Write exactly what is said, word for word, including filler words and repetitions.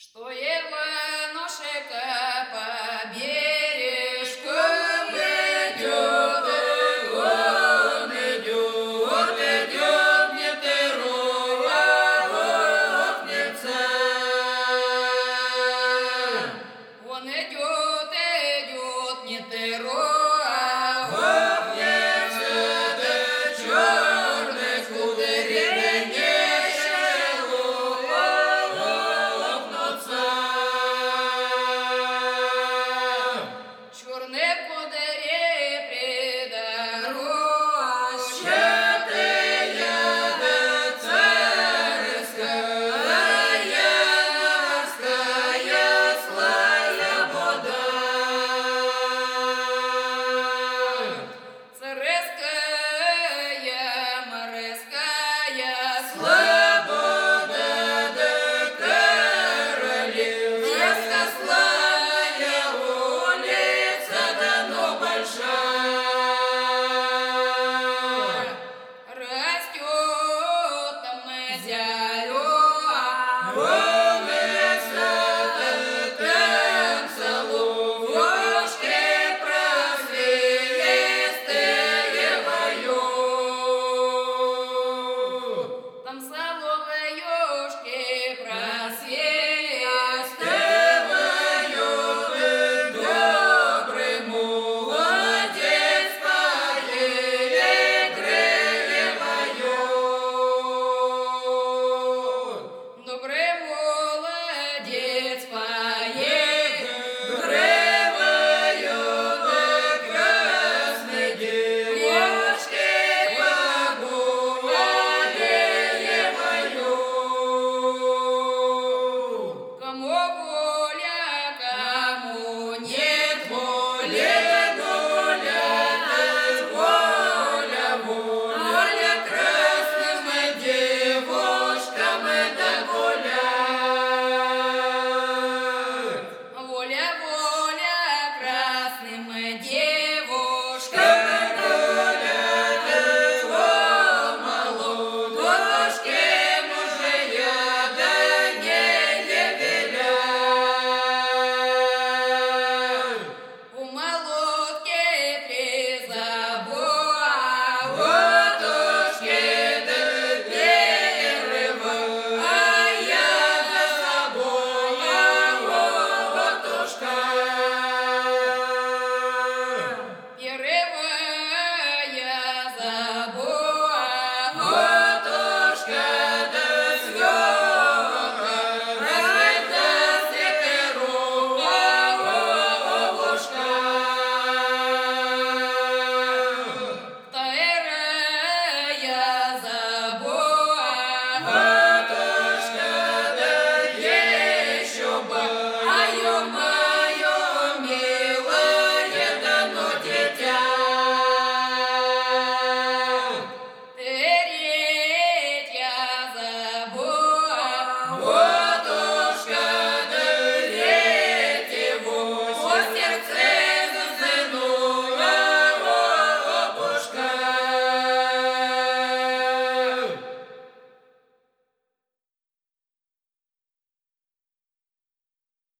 Что Иванушка по бережку идет, он идет, идет, не торопится. Он идет, идет, не торопится, да черных кудрей не шелохнутся. Черные кудри придорожчатые, да царская, морская слобода. Царская, морская слобода, да королевская злая улица, давно большая. Растет там зелёная